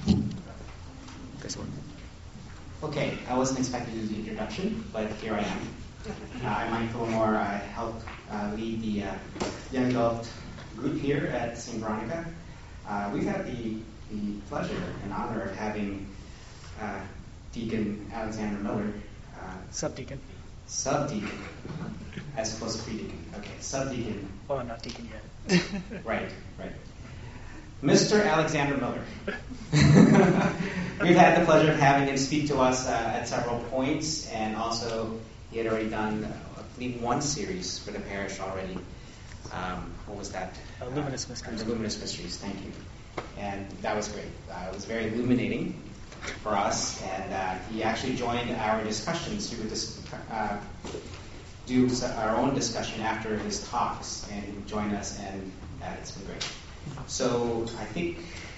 This one. Okay, I wasn't expecting to do the introduction, but here I am. I'm Mike Fillmore. I help lead the young adult group here at St. Veronica. We've had the pleasure and honor of having Deacon Alexander Miller. Subdeacon. Subdeacon, as opposed to pre-deacon. Okay, subdeacon. Well, I'm not deacon yet. Right. Mr. Alexander Miller. We've had the pleasure of having him speak to us at several points, and also he had already done, I believe, one series for the parish already. What was that? Luminous Mysteries. Luminous Mysteries, thank you. And that was great. It was very illuminating for us, and he actually joined our discussions. We would do our own discussion after his talks, and he would join us, and it's been great. So I think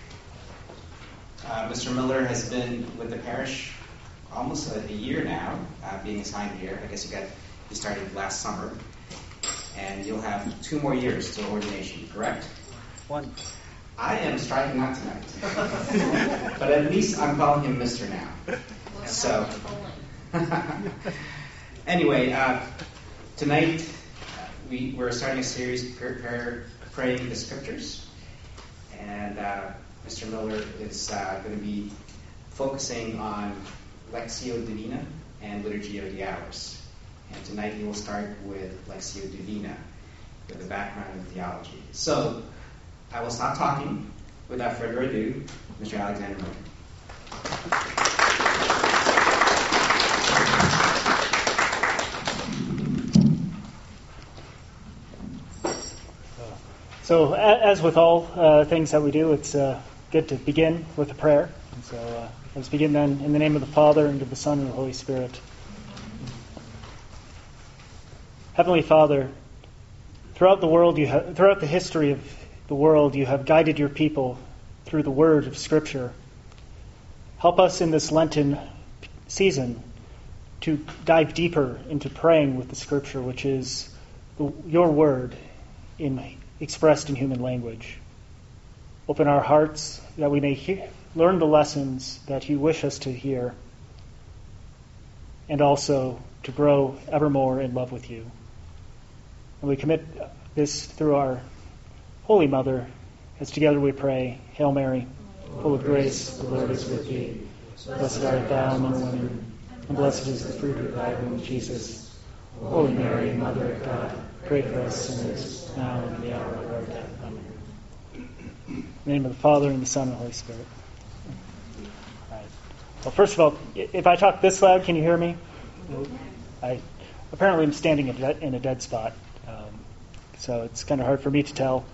Mr. Miller has been with the parish almost a year now, being assigned here. I guess you started last summer, and you'll have 2 more years till ordination, correct? 1. I am striking out tonight, but at least I'm calling him Mr. now. So, anyway, tonight we're starting a series, Praying the Scriptures, and Mr. Miller is going to be focusing on Lectio Divina and Liturgia of the Hours. And tonight he will start with Lectio Divina, with a background in theology. So, I will stop talking. Without further ado, Mr. Alexander Miller. So, as with all things that we do, it's good to begin with a prayer. And so, let's begin then in the name of the Father, and of the Son, and of the Holy Spirit. Heavenly Father, throughout the history of the world, you have guided your people through the word of Scripture. Help us in this Lenten season to dive deeper into praying with the Scripture, which is your word expressed in human language. Open our hearts that we may learn the lessons that you wish us to hear, and also to grow evermore in love with you. And we commit this through our Holy Mother, as together we pray, Hail Mary, full of grace, the Lord is with thee. Blessed art thou among women, and blessed is the fruit of thy womb, Jesus. Holy Mary, Mother of God, pray for us sinners, now and in the hour of our death. Amen. In the name of the Father, and the Son, and the Holy Spirit. All right. Well, first of all, if I talk this loud, can you hear me? I apparently am standing in a dead spot, so it's kind of hard for me to tell.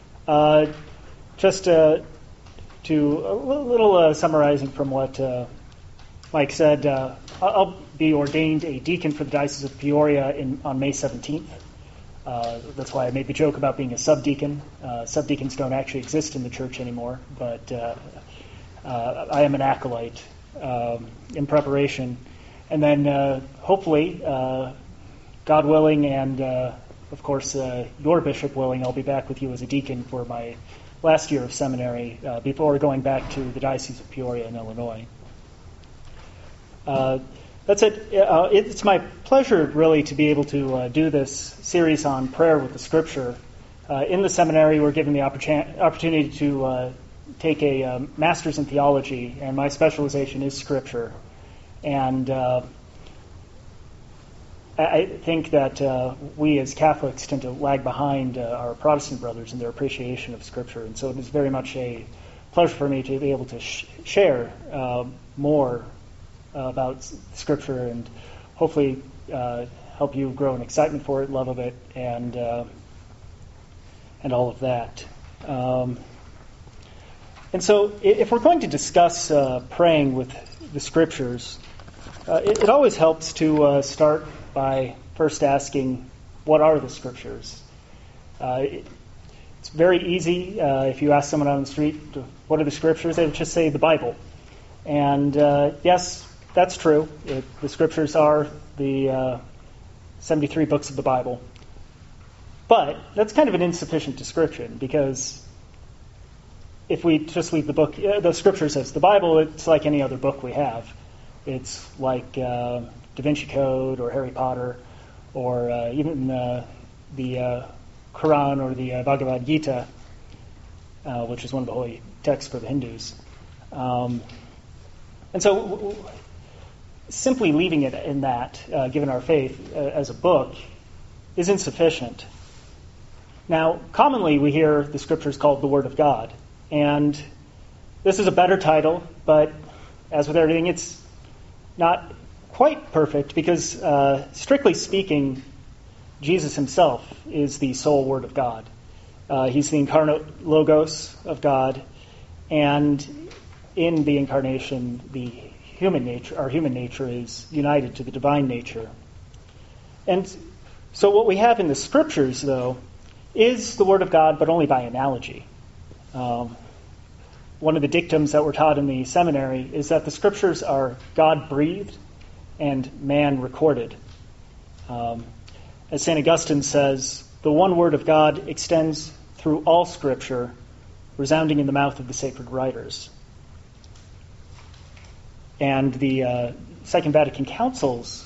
Just to a little summarizing from what Mike said, I'll be ordained a deacon for the Diocese of Peoria on May 17th. That's why I made the joke about being a subdeacon. Subdeacons don't actually exist in the church anymore, but I am an acolyte in preparation. And then hopefully, God willing, and of course your bishop willing, I'll be back with you as a deacon for my last year of seminary before going back to the Diocese of Peoria in Illinois. That's it. It's my pleasure, really, to be able to do this series on prayer with the Scripture. In the seminary, we're given the opportunity to take a master's in theology, and my specialization is Scripture. And I think that we as Catholics tend to lag behind our Protestant brothers in their appreciation of Scripture. And so it is very much a pleasure for me to be able to share more about Scripture, and hopefully help you grow an excitement for it, love of it, and all of that. And so if we're going to discuss praying with the Scriptures, it always helps to start by first asking, what are the Scriptures? It's very easy if you ask someone on the street, what are the Scriptures? They would just say the Bible. And yes, that's true. The Scriptures are the 73 books of the Bible. But that's kind of an insufficient description, because if we just leave the book, the scriptures as the Bible, it's like any other book we have. It's like Da Vinci Code or Harry Potter or even the Quran or the Bhagavad Gita, which is one of the holy texts for the Hindus. And so simply leaving it in that, given our faith, as a book, is insufficient. Now, commonly we hear the scriptures called the Word of God, and this is a better title, but as with everything, it's not quite perfect because, strictly speaking, Jesus himself is the sole Word of God. He's the incarnate Logos of God, and in the incarnation, our human nature is united to the divine nature. And so what we have in the scriptures, though, is the Word of God, but only by analogy. One of the dictums that we're taught in the seminary is that the scriptures are God-breathed and man-recorded. As St. Augustine says, the one Word of God extends through all Scripture, resounding in the mouth of the sacred writers. And the Second Vatican Council's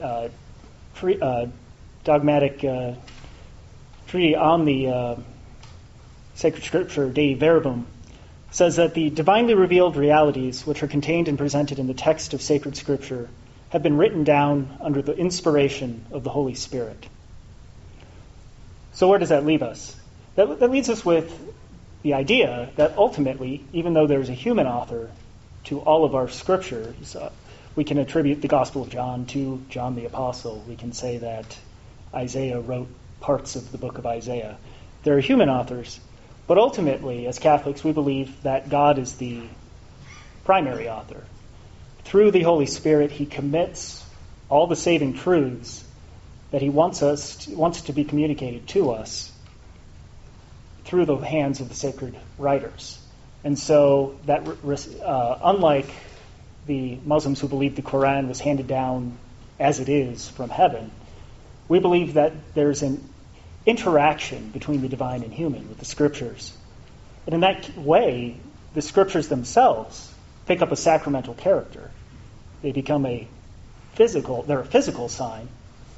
dogmatic treaty on the sacred Scripture, Dei Verbum, says that the divinely revealed realities which are contained and presented in the text of sacred Scripture have been written down under the inspiration of the Holy Spirit. So where does that leave us? That leaves us with the idea that ultimately, even though there's a human author to all of our scriptures, we can attribute the Gospel of John to John the Apostle. We can say that Isaiah wrote parts of the book of Isaiah. There are human authors, but ultimately, as Catholics, we believe that God is the primary author. Through the Holy Spirit, he commits all the saving truths that he wants to be communicated to us through the hands of the sacred writers. And so that, unlike the Muslims who believe the Quran was handed down as it is from heaven, we believe that there's an interaction between the divine and human with the scriptures. And in that way, the scriptures themselves pick up a sacramental character. They become they're a physical sign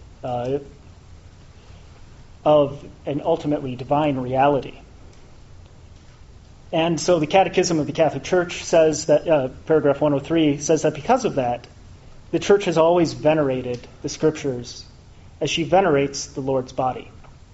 of an ultimately divine reality. And so the Catechism of the Catholic Church says that, paragraph 103, says that because of that, the Church has always venerated the Scriptures as she venerates the Lord's body.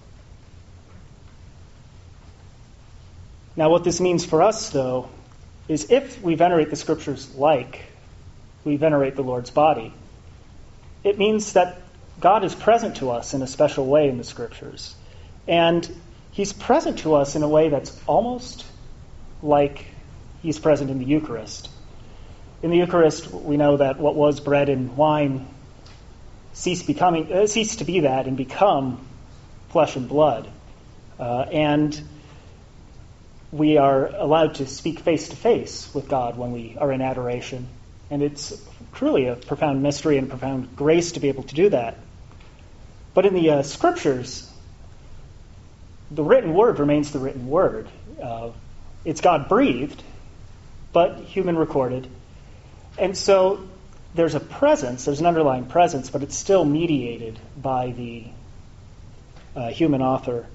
Now, what this means for us, though, is if we venerate the Scriptures like we venerate the Lord's body, it means that God is present to us in a special way in the Scriptures. And he's present to us in a way that's almost like he's present in the Eucharist. In the Eucharist, we know that what was bread and wine cease to be that and become flesh and blood. And we are allowed to speak face to face with God when we are in adoration. And it's truly a profound mystery and profound grace to be able to do that. But in the Scriptures, the written word remains the written word. It's God-breathed, but human-recorded. And so there's a presence, there's an underlying presence, but it's still mediated by the human author.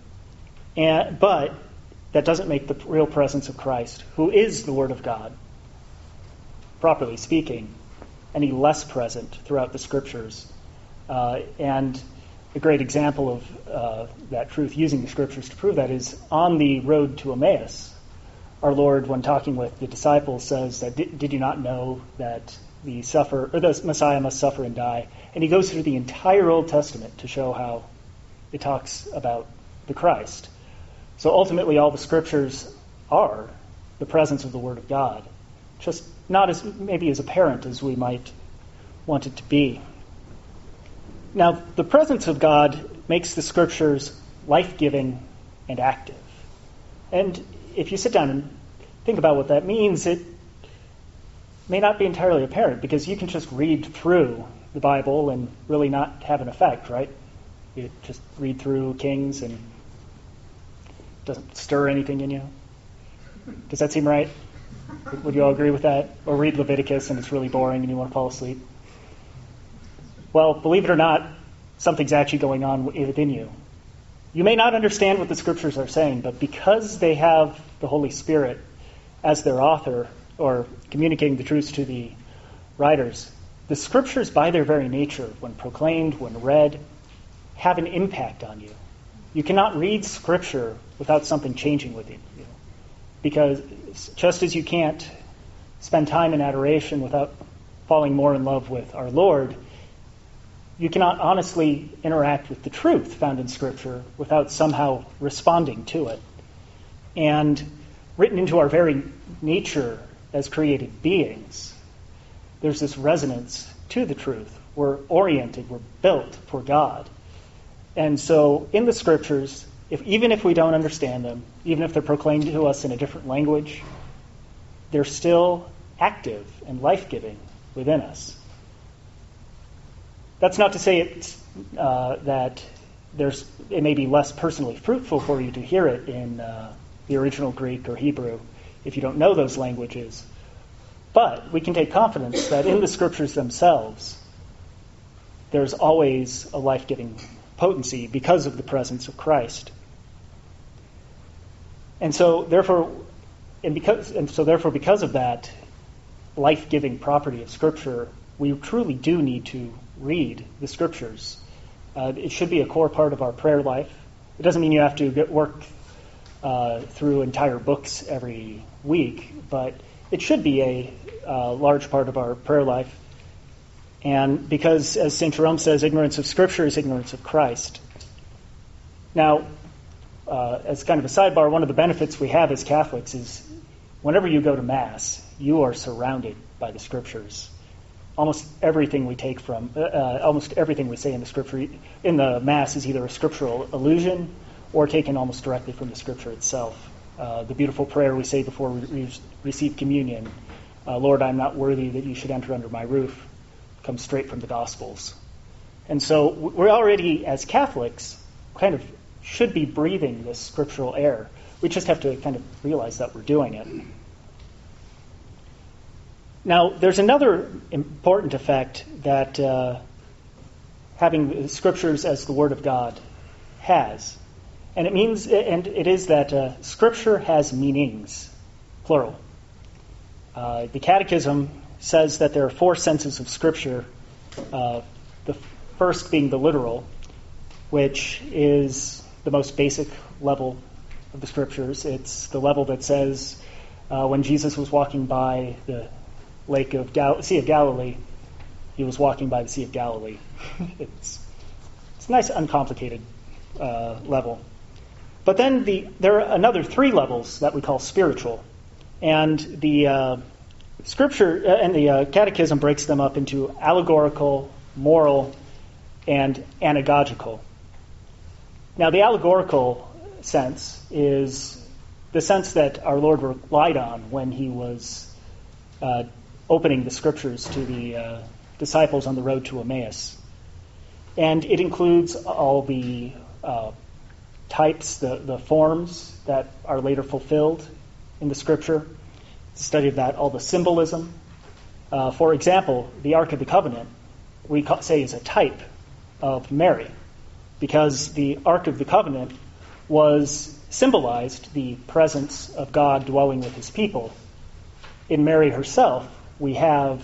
But that doesn't make the real presence of Christ, who is the Word of God, properly speaking, any less present throughout the Scriptures. And a great example of that truth, using the Scriptures to prove that, is on the road to Emmaus. Our Lord, when talking with the disciples, says that, did you not know that the Messiah must suffer and die? And he goes through the entire Old Testament to show how it talks about the Christ. So ultimately, all the Scriptures are the presence of the Word of God, just not as maybe as apparent as we might want it to be. Now, the presence of God makes the Scriptures life-giving and active. And if you sit down and think about what that means, it may not be entirely apparent, because you can just read through the Bible and really not have an effect, right? You just read through Kings and it doesn't stir anything in you. Does that seem right? Would you all agree with that? Or read Leviticus and it's really boring and you want to fall asleep? Well, believe it or not, something's actually going on within you. You may not understand what the Scriptures are saying, but because they have the Holy Spirit as their author, or communicating the truths to the writers, the Scriptures, by their very nature, when proclaimed, when read, have an impact on you. You cannot read Scripture without something changing within you. Because just as you can't spend time in adoration without falling more in love with our Lord, you cannot honestly interact with the truth found in Scripture without somehow responding to it. And written into our very nature as created beings, there's this resonance to the truth. We're oriented, we're built for God. And so in the Scriptures, even if we don't understand them, even if they're proclaimed to us in a different language, they're still active and life-giving within us. That's not to say that it may be less personally fruitful for you to hear it in the original Greek or Hebrew if you don't know those languages. But we can take confidence that in the Scriptures themselves, there's always a life-giving potency because of the presence of Christ. And so therefore, because of that life-giving property of Scripture, we truly do need to read the Scriptures. It should be a core part of our prayer life. It doesn't mean you have to work through entire books every week, but it should be a large part of our prayer life. And because, as St. Jerome says, ignorance of Scripture is ignorance of Christ. Now, as kind of a sidebar, one of the benefits we have as Catholics is whenever you go to Mass, you are surrounded by the Scriptures. Almost everything we take from, almost everything we say in the Scripture, in the Mass is either a scriptural allusion or taken almost directly from the Scripture itself. The beautiful prayer we say before we receive communion, Lord, I'm not worthy that you should enter under my roof, comes straight from the Gospels. And so we're already, as Catholics, kind of should be breathing this scriptural air. We just have to kind of realize that we're doing it. Now, there's another important effect that having the Scriptures as the Word of God has. And it is that Scripture has meanings, plural. The Catechism says that there are 4 senses of Scripture, the first being the literal, which is the most basic level of the Scriptures. It's the level that says when Jesus was walking by the Sea of Galilee, he was walking by the Sea of Galilee. It's a nice, uncomplicated level. But then there are another 3 levels that we call spiritual. And the Scripture and the Catechism breaks them up into allegorical, moral, and anagogical. Now, the allegorical sense is the sense that our Lord relied on when he was opening the Scriptures to the disciples on the road to Emmaus. And it includes all the types, the forms that are later fulfilled in the Scripture. The study of that, all the symbolism. For example, the Ark of the Covenant, we say is a type of Mary, because the Ark of the Covenant symbolized the presence of God dwelling with his people. In Mary herself, we have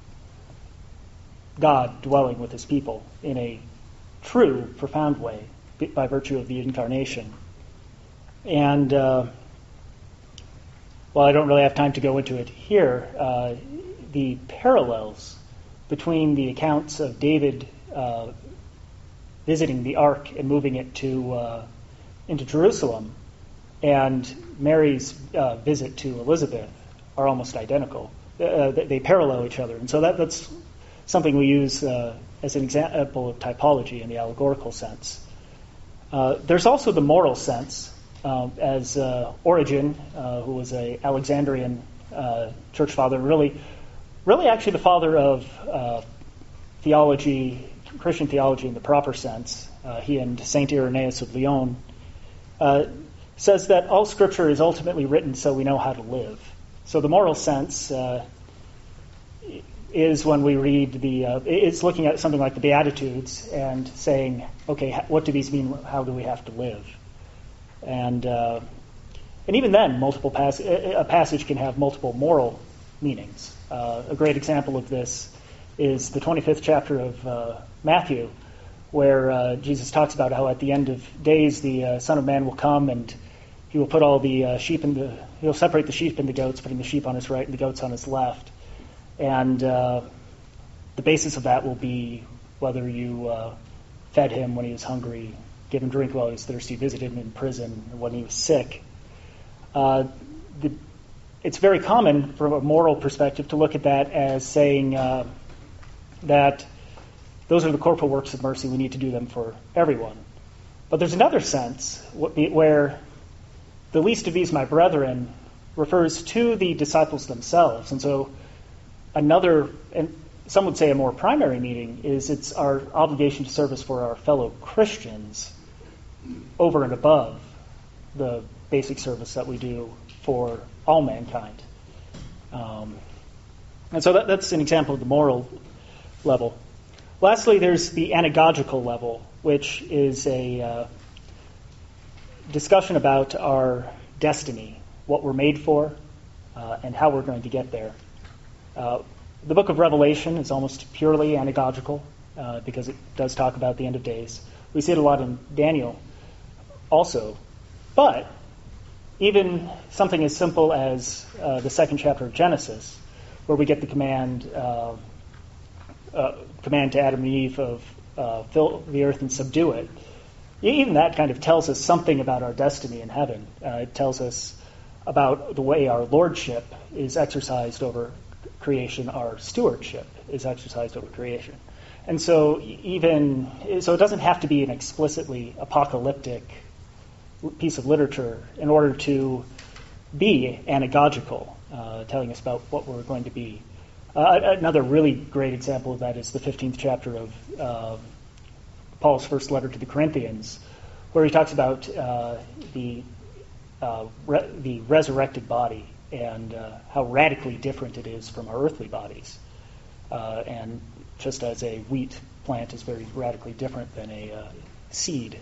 God dwelling with his people in a true, profound way by virtue of the incarnation. And while I don't really have time to go into it here, the parallels between the accounts of David visiting the ark and moving it into Jerusalem and Mary's visit to Elizabeth are almost identical. They parallel each other. And so that's something we use as an example of typology in the allegorical sense. There's also the moral sense, as Origen, who was an Alexandrian church father, really actually the father of theology, Christian theology in the proper sense. He and Saint Irenaeus of Lyon. says that all Scripture is ultimately written so we know how to live. So the moral sense is when we read it's looking at something like the Beatitudes and saying, okay, what do these mean? How do we have to live? And even then, a passage can have multiple moral meanings. A great example of this is the 25th chapter of Matthew, where Jesus talks about how at the end of days the Son of Man will come and he will put all the he'll separate the sheep and the goats, putting the sheep on his right and the goats on his left. And the basis of that will be whether you fed him when he was hungry, gave him drink while he was thirsty, visited him in prison when he was sick. It's very common from a moral perspective to look at that as saying that those are the corporal works of mercy. We need to do them for everyone. But there's another sense where the least of these, my brethren, refers to the disciples themselves. And so another, and some would say a more primary meaning, is it's our obligation to service for our fellow Christians over and above the basic service that we do for all mankind. And so that's an example of the moral level. Lastly, there's the anagogical level, which is a discussion about our destiny, what we're made for, and how we're going to get there. The book of Revelation is almost purely anagogical because it does talk about the end of days. We see it a lot in Daniel also. But even something as simple as the second chapter of Genesis, where we get the command to Adam and Eve of fill the earth and subdue it, even that kind of tells us something about our destiny in heaven. It tells us about the way our lordship is exercised over creation, our stewardship is exercised over creation. And so it doesn't have to be an explicitly apocalyptic piece of literature in order to be anagogical, telling us about what we're going to be. Another really great example of that is the 15th chapter of Paul's first letter to the Corinthians, where he talks about the resurrected body and how radically different it is from our earthly bodies. And just as a wheat plant is very radically different than a seed.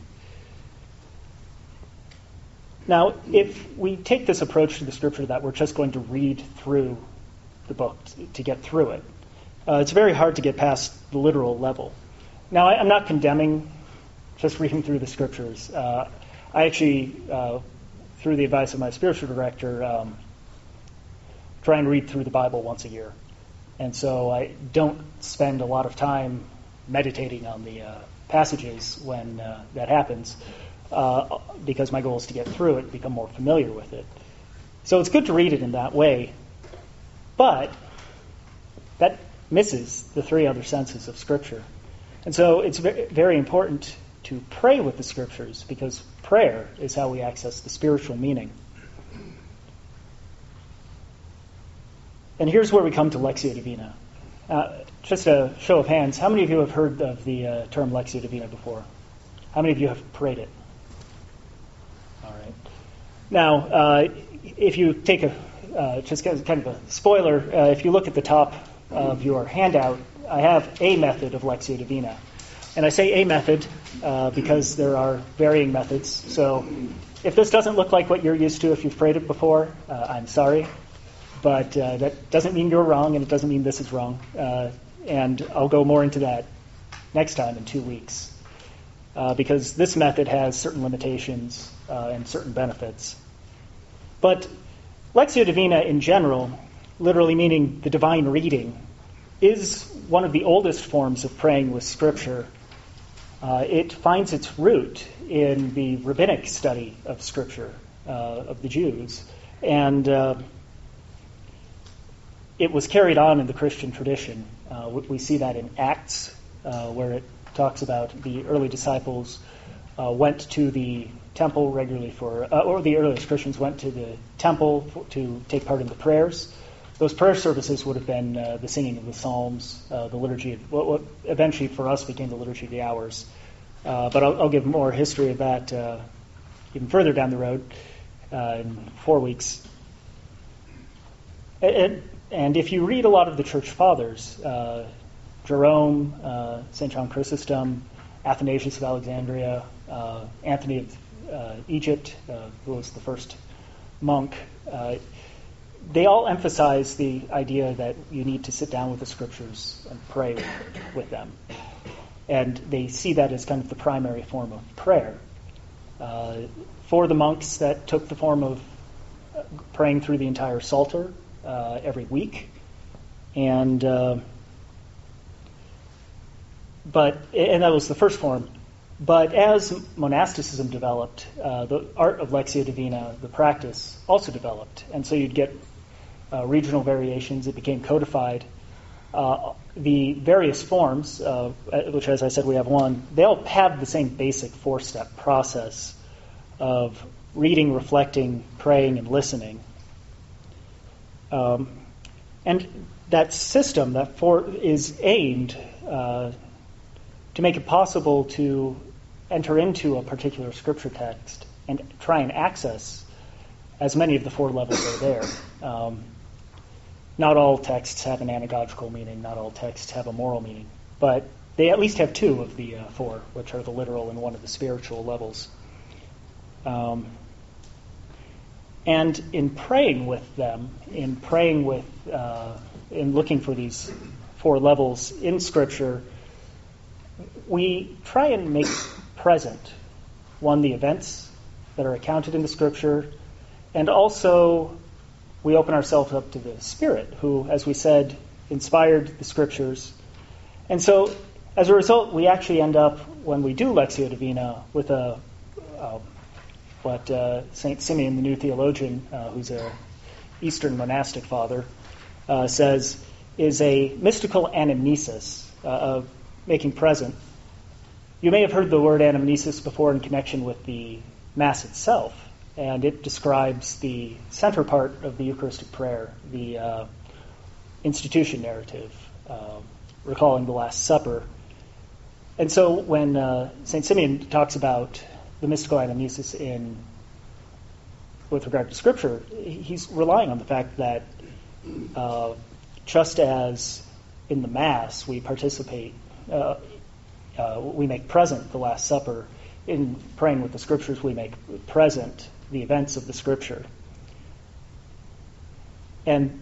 Now, if we take this approach to the Scripture that we're just going to read through the book to get through it, it's very hard to get past the literal level. Now, I'm not condemning just reading through the Scriptures. I actually, through the advice of my spiritual director, try and read through the Bible once a year. And so I don't spend a lot of time meditating on the passages when that happens, because my goal is to get through it, become more familiar with it. So it's good to read it in that way, but that misses the three other senses of Scripture. And so it's very important to pray with the Scriptures, because prayer is how we access the spiritual meaning. And here's where we come to Lectio Divina. Just a show of hands, how many of you have heard of the term Lectio Divina before? How many of you have prayed it? All right. Now, if you take just kind of a spoiler, if you look at the top of your handout, I have a method of Lectio Divina. And I say a method because there are varying methods. So if this doesn't look like what you're used to if you've prayed it before, I'm sorry. But that doesn't mean you're wrong, and it doesn't mean this is wrong. And I'll go more into that next time in 2 weeks. Because this method has certain limitations and certain benefits. But Lectio Divina in general, literally meaning the divine reading, is one of the oldest forms of praying with Scripture. It finds its root in the rabbinic study of Scripture of the Jews. And it was carried on in the Christian tradition. We see that in Acts, where it talks about the early disciples went to the temple regularly or the earliest Christians went to the temple to take part in the prayers. Those prayer services would have been the singing of the Psalms, the liturgy, what eventually for us became the Liturgy of the Hours. But I'll give more history of that even further down the road in 4 weeks. And if you read a lot of the church fathers, Jerome, St. John Chrysostom, Athanasius of Alexandria, Anthony of Egypt, who was the first monk, they all emphasize the idea that you need to sit down with the scriptures and pray with them. And they see that as kind of the primary form of prayer. For the monks, that took the form of praying through the entire Psalter every week. And that was the first form. But as monasticism developed, the art of Lectio Divina, the practice, also developed. And so you'd get regional variations. It became codified. The various forms, which, as I said, we have one, they all have the same basic 4-step process of reading, reflecting, praying, and listening. And that system, is aimed to make it possible to enter into a particular scripture text and try and access as many of the 4 levels are there. Not all texts have an anagogical meaning, not all texts have a moral meaning, but they at least have 2 of the 4, which are the literal and 1 of the spiritual levels. And in praying with them, in looking for these 4 levels in Scripture, we try and make present, 1, the events that are accounted in the Scripture, and also we open ourselves up to the Spirit, who, as we said, inspired the Scriptures. And so, as a result, we actually end up, when we do Lectio Divina, with what St. Simeon, the new theologian, who's an Eastern monastic father, says is a mystical anamnesis of making present. You may have heard the word anamnesis before in connection with the Mass itself, and it describes the center part of the Eucharistic prayer, the institution narrative, recalling the Last Supper. And so when St. Simeon talks about the mystical anamnesis with regard to Scripture, he's relying on the fact that just as in the Mass we participate, we make present the Last Supper, in praying with the Scriptures we make present the events of the Scripture. And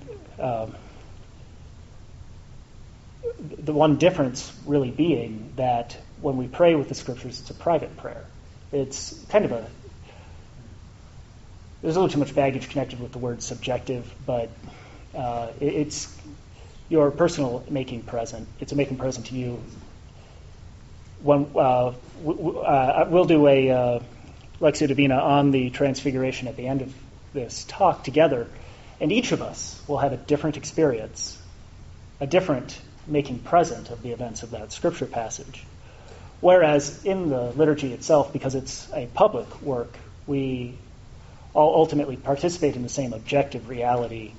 the one difference really being that when we pray with the Scriptures, it's a private prayer. It's kind of there's a little too much baggage connected with the word subjective, but it's your personal making present. It's a making present to you. When we'll do a Lectio Divina on the Transfiguration at the end of this talk together, and each of us will have a different experience, a different making present of the events of that Scripture passage. Whereas in the liturgy itself, because it's a public work, we all ultimately participate in the same objective reality.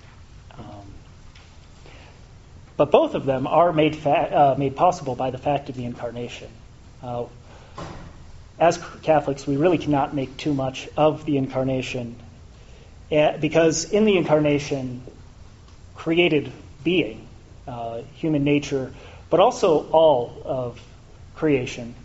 But both of them are made possible by the fact of the Incarnation. As Catholics, we really cannot make too much of the Incarnation, because in the Incarnation, created being, human nature, but also all of creation,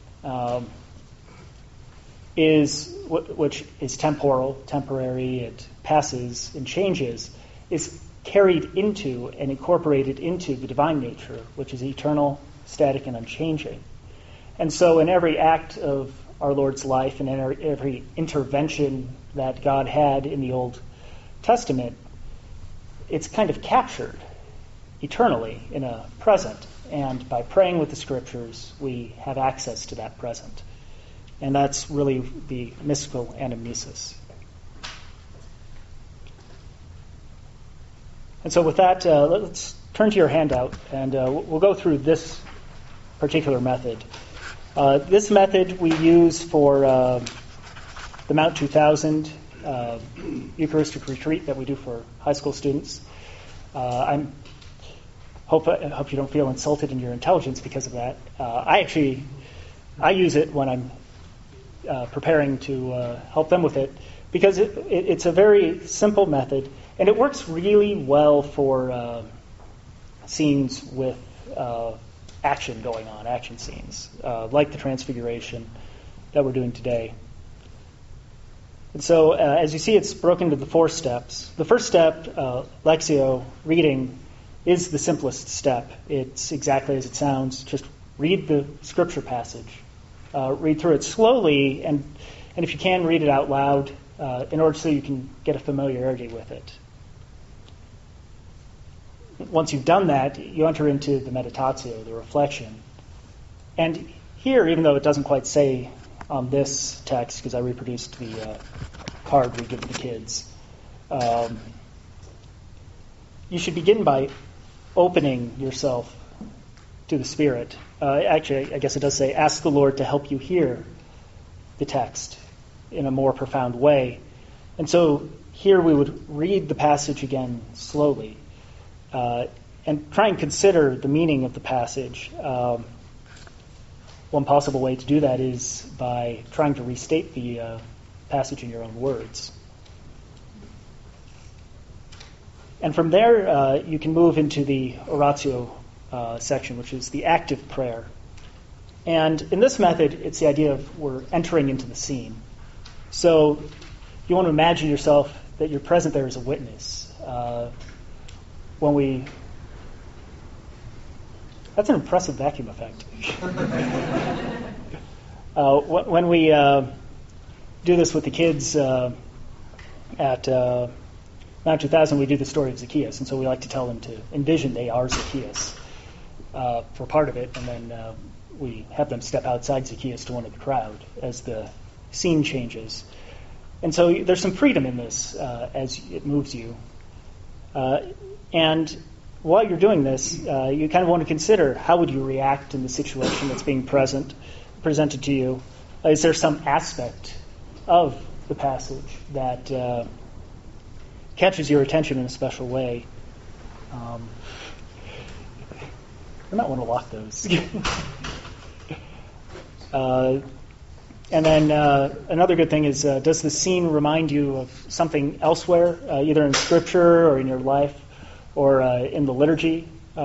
which is temporal, temporary, it passes and changes, is carried into and incorporated into the divine nature, which is eternal, static, and unchanging. And so in every act of our Lord's life and in every intervention that God had in the Old Testament, it's kind of captured eternally in a present. And by praying with the Scriptures, we have access to that present. And that's really the mystical anamnesis. And so with that, let's turn to your handout, and we'll go through this particular method. This method we use for the Mount 2000 Eucharistic retreat that we do for high school students. I hope you don't feel insulted in your intelligence because of that. I use it when I'm preparing to help them with it, because it's a very simple method, and it works really well for scenes with action going on, action scenes, like the Transfiguration that we're doing today. And so, as you see, it's broken into the 4 steps. The first step, Lectio, reading, is the simplest step. It's exactly as it sounds. Just read the scripture passage. Read through it slowly, and if you can, read it out loud in order so you can get a familiarity with it. Once you've done that, you enter into the meditatio, the reflection. And here, even though it doesn't quite say on this text, because I reproduced the card we give the kids, you should begin by opening yourself to the Spirit. Actually, I guess it does say, ask the Lord to help you hear the text in a more profound way. And so here we would read the passage again slowly and try and consider the meaning of the passage. One possible way to do that is by trying to restate the passage in your own words. And from there, you can move into the oratio section, which is the active prayer. And in this method, it's the idea of we're entering into the scene. So you want to imagine yourself that you're present there as a witness. That's an impressive vacuum effect. When we do this with the kids at Mount 2000, we do the story of Zacchaeus, and so we like to tell them to envision they are Zacchaeus for part of it, and then we have them step outside Zacchaeus to one of the crowd as the scene changes. And so there's some freedom in this as it moves you. And while you're doing this, you kind of want to consider how would you react in the situation that's being presented to you. Is there some aspect of the passage that catches your attention in a special way? I might want to lock those. And then another good thing is, does the scene remind you of something elsewhere, either in Scripture or in your life or in the liturgy?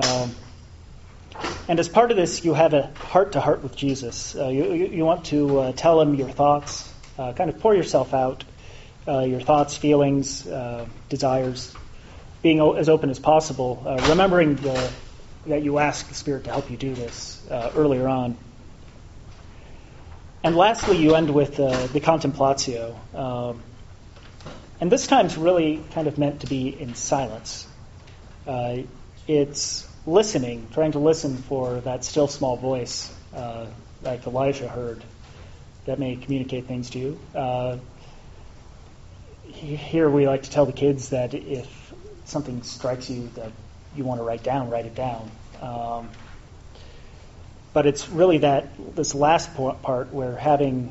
And as part of this, you have a heart-to-heart with Jesus. You want to tell him your thoughts, kind of pour yourself out, your thoughts, feelings, desires, being as open as possible, remembering that you asked the Spirit to help you do this earlier on. And lastly, you end with the contemplatio. And this time's really kind of meant to be in silence. It's listening, trying to listen for that still small voice, like Elijah heard, that may communicate things to you. Here we like to tell the kids that if something strikes you that you want to write it down. But it's really this last part where having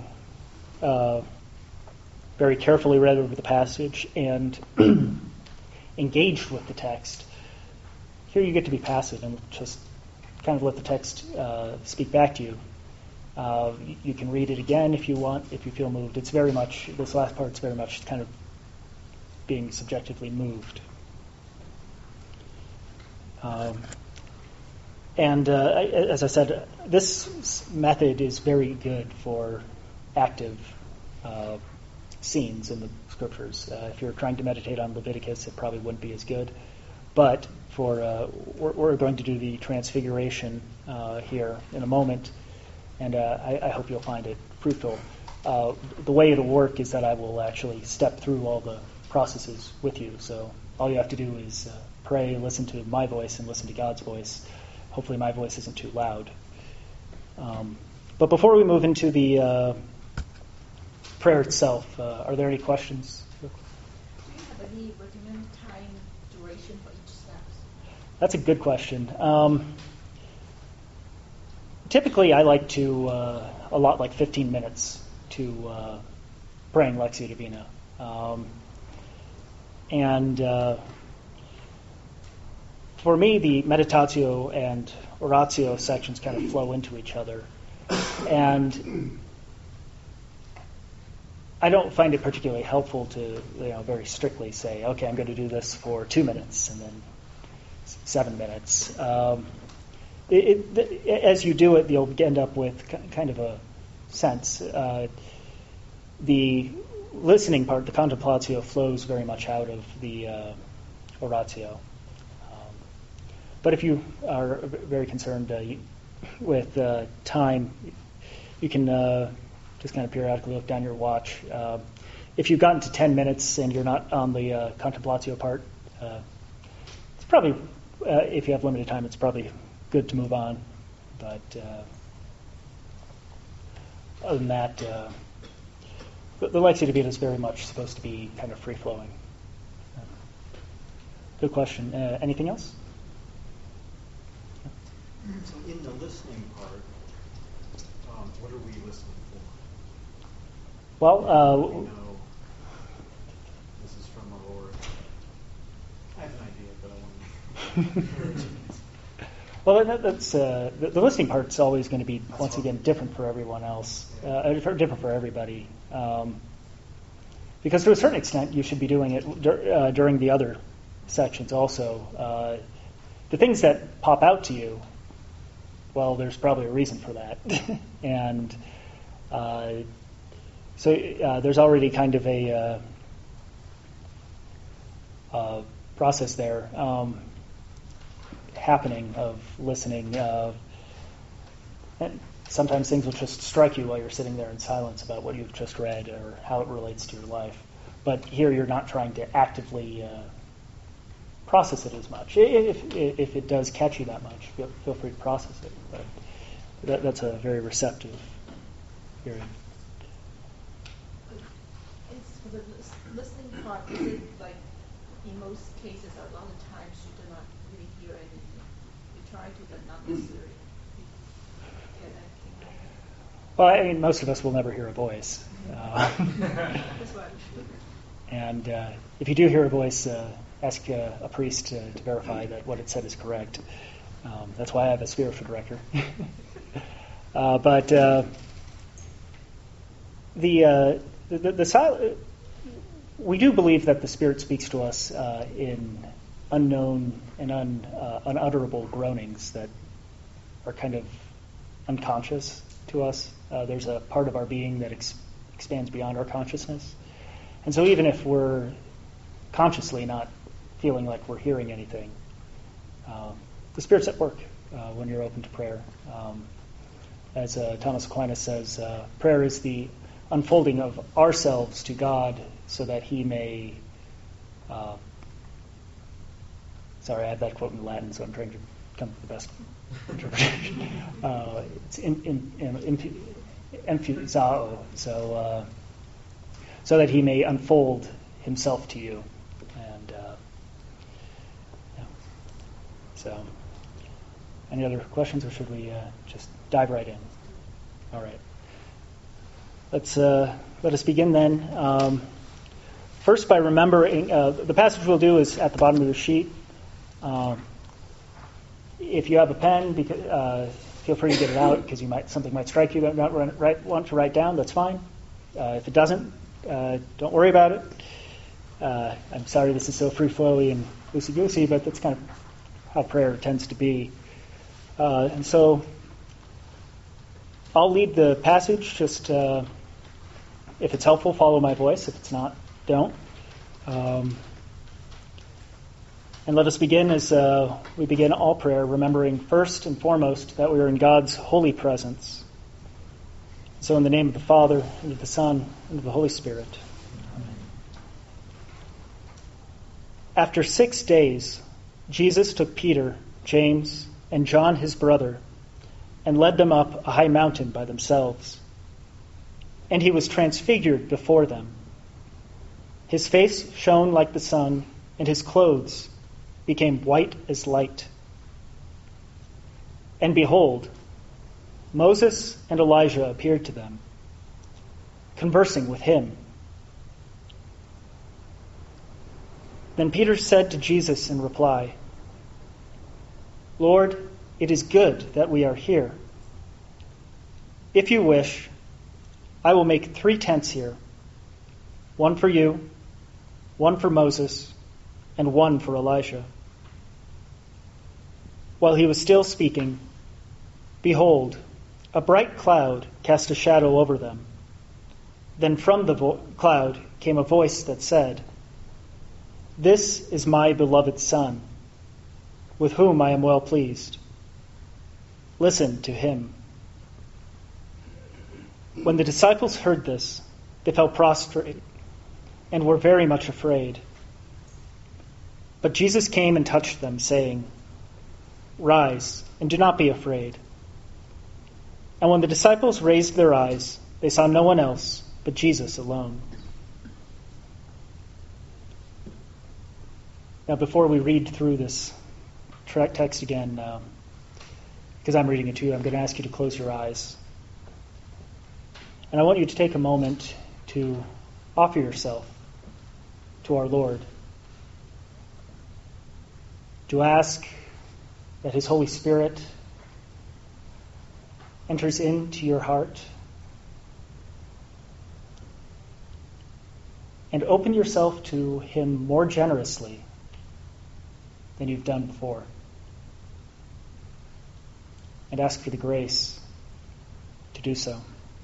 very carefully read over the passage and engaged with the text, here you get to be passive and just kind of let the text speak back to you. You can read it again if you want, if you feel moved. It's very much, this last part's very much kind of being subjectively moved. And as I said, this method is very good for active scenes in the Scriptures. If you're trying to meditate on Leviticus, it probably wouldn't be as good. But we're going to do the Transfiguration here in a moment, and I hope you'll find it fruitful. The way it'll work is that I will actually step through all the processes with you. So all you have to do is pray, listen to my voice, and listen to God's voice. Hopefully my voice isn't too loud. But before we move into the prayer itself, are there any questions? Do you have any recommended time duration for each step? That's a good question. Typically I like to allot like 15 minutes to praying Lectio Divina. For me, the meditatio and oratio sections kind of flow into each other. And I don't find it particularly helpful to very strictly say, okay, I'm going to do this for 2 minutes and then 7 minutes. As you do it, you'll end up with kind of a sense. The listening part, the contemplatio, flows very much out of the oratio. But if you are very concerned with time, you can just kind of periodically look down your watch. If you've gotten to 10 minutes and you're not on the contemplatio part, it's probably, if you have limited time, it's probably good to move on. But other than that, the Lectio Divina is very much supposed to be kind of free-flowing. Good question. Anything else? So in the listening part, what are we listening for? Well, we know this is from our Lord. I have an idea, but I want to. Well, that's the listening part's always going to be, once again, different for everyone else, different for everybody. Because to a certain extent, you should be doing it during the other sections also. The things that pop out to you, well, there's probably a reason for that. And so there's already kind of a process there happening of listening. And sometimes things will just strike you while you're sitting there in silence about what you've just read or how it relates to your life. But here you're not trying to actively process it as much. If it does catch you that much, feel free to process it. But that's a very receptive period. It's for the listening part. Is it like in most cases, a lot of times you do not really hear anything. You try to, but not necessarily. Well, I mean, most of us will never hear a voice. That's what And if you do hear a voice, ask a priest to verify that what it said is correct. That's why I have a spiritual director. But the we do believe that the Spirit speaks to us in unknown and unutterable groanings that are kind of unconscious to us. There's a part of our being that expands beyond our consciousness. And so even if we're consciously not feeling like we're hearing anything, the Spirit's at work when you're open to prayer. As Thomas Aquinas says, prayer is the unfolding of ourselves to God so that He may... sorry, I have that quote in Latin, so I'm trying to come to the best interpretation. It's infusao, so that He may unfold Himself to you. And so, any other questions, or should we just dive right in? All right. Let us begin then. First, by remembering the passage we'll do is at the bottom of your sheet. If you have a pen, feel free to get it out because something might strike you that you don't want to write down. That's fine. If it doesn't, don't worry about it. I'm sorry this is so free-flowy and loosey-goosey, but that's kind of how prayer tends to be. And so I'll lead the passage. Just if it's helpful, follow my voice. If it's not, don't. And let us begin as we begin all prayer, remembering first and foremost that we are in God's holy presence. So in the name of the Father, and of the Son, and of the Holy Spirit. Amen. After 6 days, Jesus took Peter, James, and John his brother, and led them up a high mountain by themselves. And he was transfigured before them. His face shone like the sun, and his clothes became white as light. And behold, Moses and Elijah appeared to them, conversing with him. Then Peter said to Jesus in reply, "Lord, it is good that we are here. If you wish, I will make 3 tents here, one for you, one for Moses, and one for Elijah." While he was still speaking, behold, a bright cloud cast a shadow over them. Then from the cloud came a voice that said, "This is my beloved Son, with whom I am well pleased. Listen to him." When the disciples heard this, they fell prostrate and were very much afraid. But Jesus came and touched them, saying, "Rise, and do not be afraid." And when the disciples raised their eyes, they saw no one else but Jesus alone. Now, before we read through this text again, because I'm reading it to you, I'm going to ask you to close your eyes. And I want you to take a moment to offer yourself to our Lord, to ask that His Holy Spirit enters into your heart, and open yourself to Him more generously than you've done before. And ask for the grace to do so.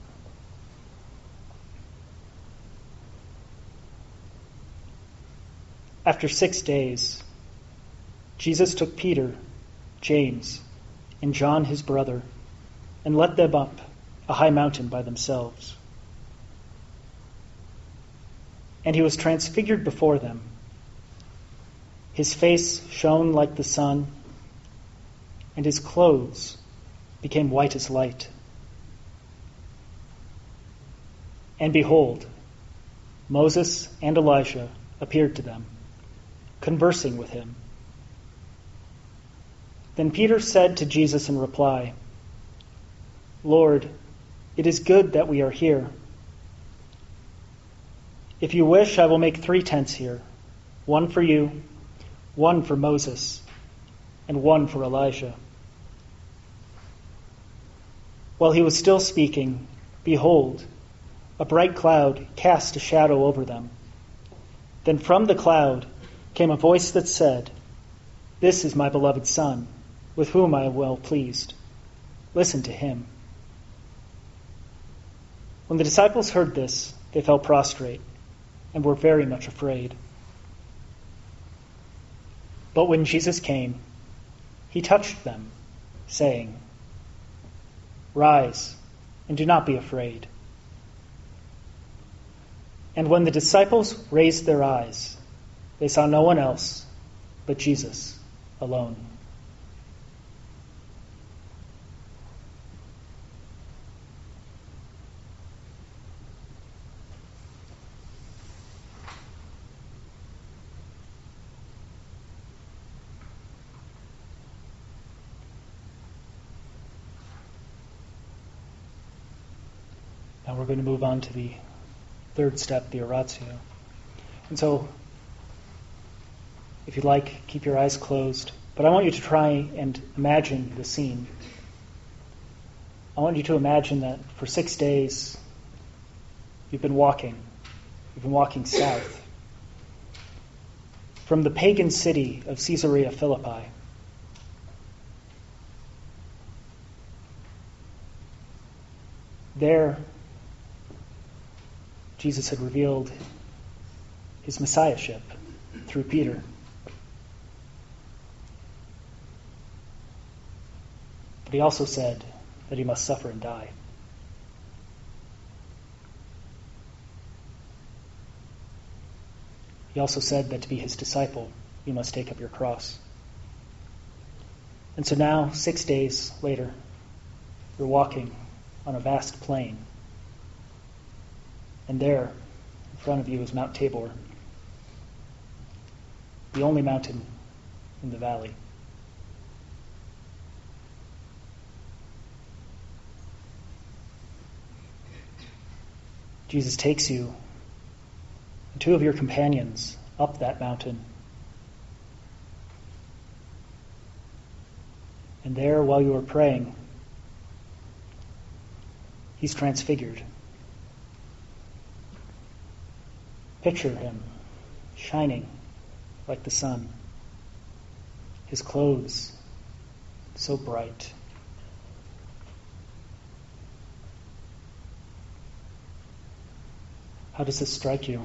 After 6 days, Jesus took Peter, James, and John his brother, and led them up a high mountain by themselves. And he was transfigured before them. His face shone like the sun, and his clothes became white as light. And behold, Moses and Elijah appeared to them, conversing with him. Then Peter said to Jesus in reply, "Lord, it is good that we are here. If you wish, I will make 3 tents here, one for you, one for Moses, and one for Elijah." While he was still speaking, behold, a bright cloud cast a shadow over them. Then from the cloud came a voice that said, "This is my beloved Son, with whom I am well pleased. Listen to him." When the disciples heard this, they fell prostrate and were very much afraid. But when Jesus came, he touched them, saying, "Rise, and do not be afraid." And when the disciples raised their eyes, they saw no one else but Jesus alone. Now we're going to move on to the third step, the oratio. And so, if you'd like, keep your eyes closed. But I want you to try and imagine the scene. I want you to imagine that for 6 days you've been walking. You've been walking south from the pagan city of Caesarea Philippi. There, Jesus had revealed his messiahship through Peter. But he also said that he must suffer and die. He also said that to be his disciple, you must take up your cross. And so now, 6 days later, you're walking on a vast plain. And there, in front of you, is Mount Tabor, the only mountain in the valley. Jesus takes you and 2 of your companions up that mountain. And there, while you are praying, he's transfigured. Picture him shining like the sun, his clothes so bright. How does this strike you?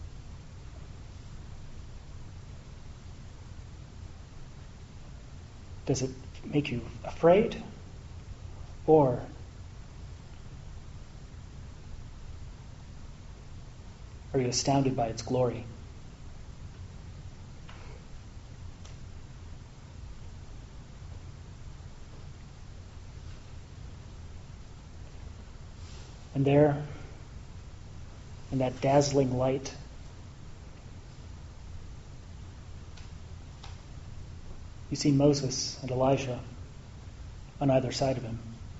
Does it make you afraid? Or are you astounded by its glory? And there, in that dazzling light, you see Moses and Elijah on either side of him.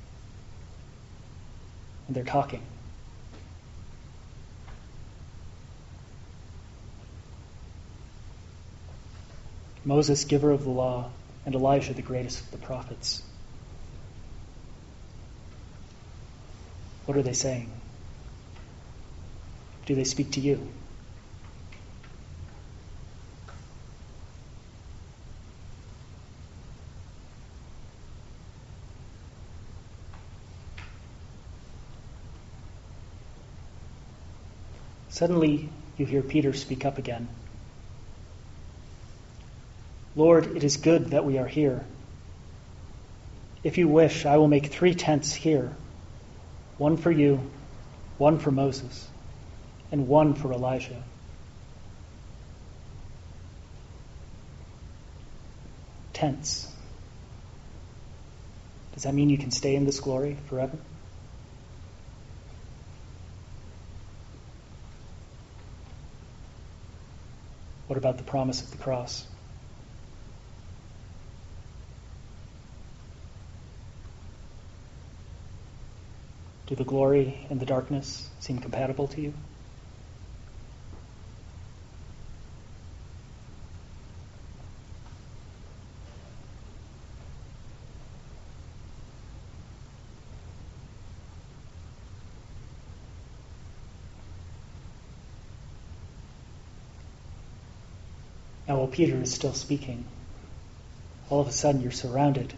And they're talking. Moses, giver of the law, and Elijah, the greatest of the prophets. What are they saying? Do they speak to you? Suddenly, you hear Peter speak up again. Lord, it is good that we are here. If you wish, I will make 3 tents here, one for you, one for Moses, and one for Elijah. Tents. Does that mean you can stay in this glory forever? What about the promise of the cross? Do the glory and the darkness seem compatible to you? Now, while Peter is still speaking, all of a sudden you're surrounded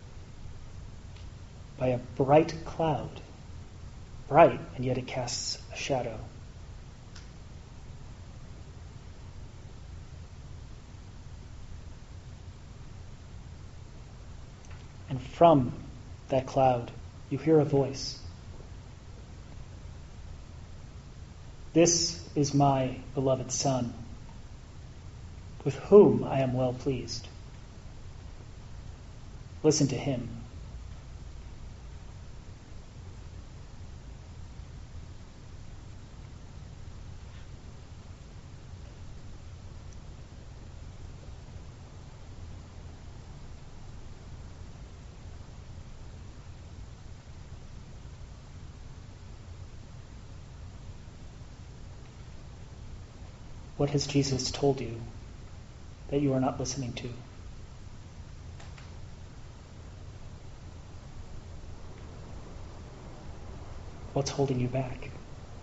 by a bright cloud. Bright, and yet it casts a shadow. And from that cloud, you hear a voice. This is my beloved Son, with whom I am well pleased. Listen to him. What has Jesus told you that you are not listening to? What's holding you back?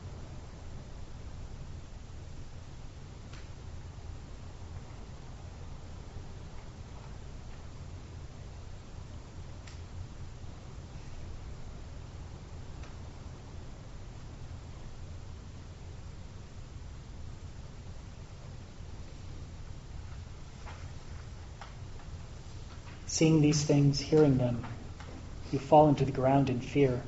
Seeing these things, hearing them, you fall into the ground in fear.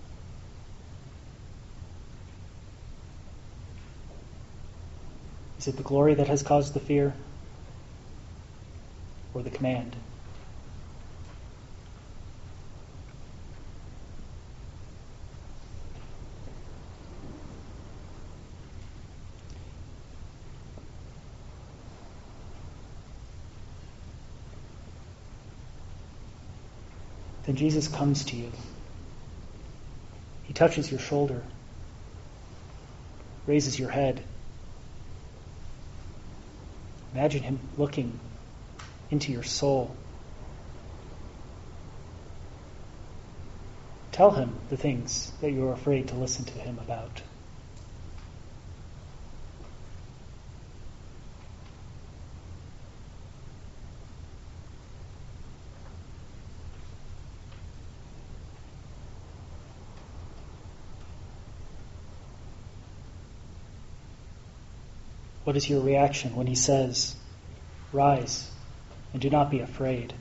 Is it the glory that has caused the fear, or the command? Then Jesus comes to you. He touches your shoulder, raises your head. Imagine him looking into your soul. Tell him the things that you're afraid to listen to him about. What is your reaction when he says, "Rise and do not be afraid"?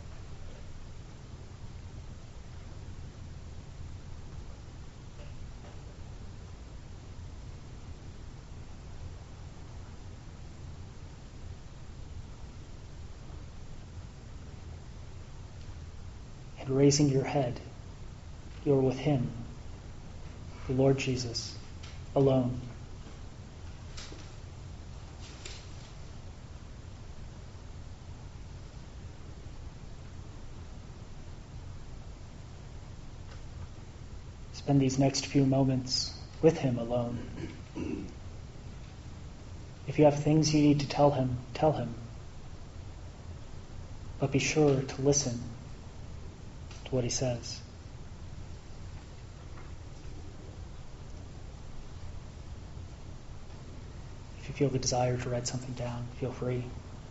And raising your head, you are with him, the Lord Jesus, alone. Spend these next few moments with him alone. If you have things you need to tell him, tell him. But be sure to listen to what he says. If you feel the desire to write something down, feel free.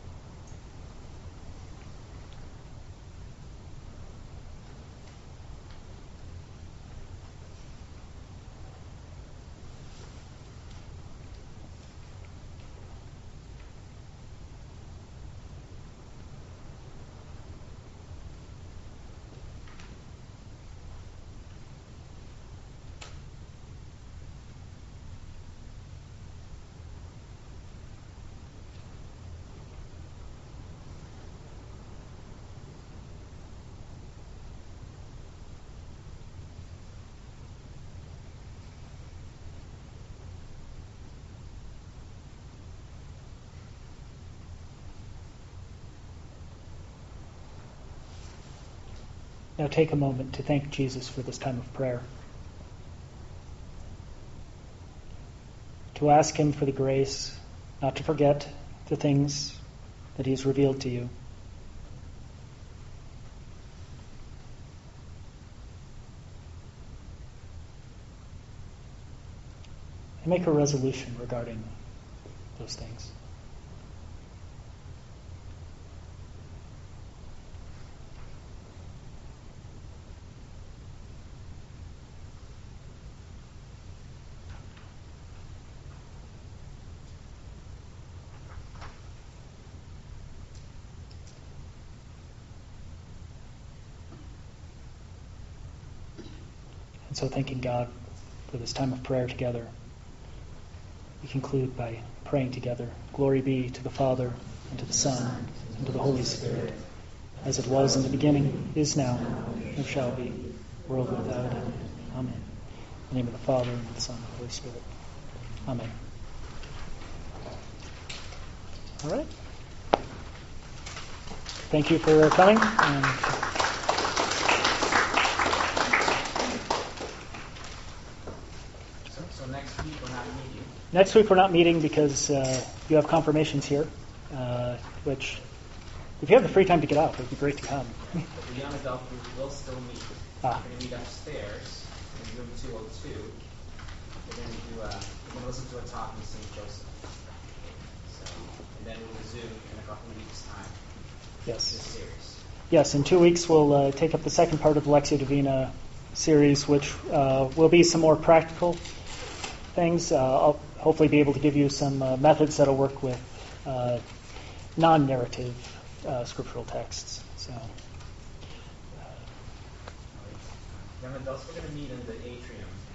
Now take a moment to thank Jesus for this time of prayer. To ask him for the grace not to forget the things that he has revealed to you. And make a resolution regarding those things. And so thanking God for this time of prayer together, we conclude by praying together. Glory be to the Father, and to the Son, and to the Holy Spirit, as it was in the beginning, is now, and shall be, world without end. Amen. In the name of the Father, and of the Son, and of the Holy Spirit. Amen. All right. Thank you for coming. So next week we're not meeting. Next week we're not meeting because you have confirmations here, which, if you have the free time to get out, it would be great to come. But the young adult group will still meet. We're going to meet upstairs in room 202. We're going to listen to a talk in St. Joseph. So, and then we'll resume in a couple of weeks' time. Yes. This series. Yes, in 2 weeks we'll take up the second part of the Lectio Divina series, which will be some more practical things. I'll hopefully be able to give you some methods that'll work with non-narrative scriptural texts. So, Young adults, we're going to meet in the atrium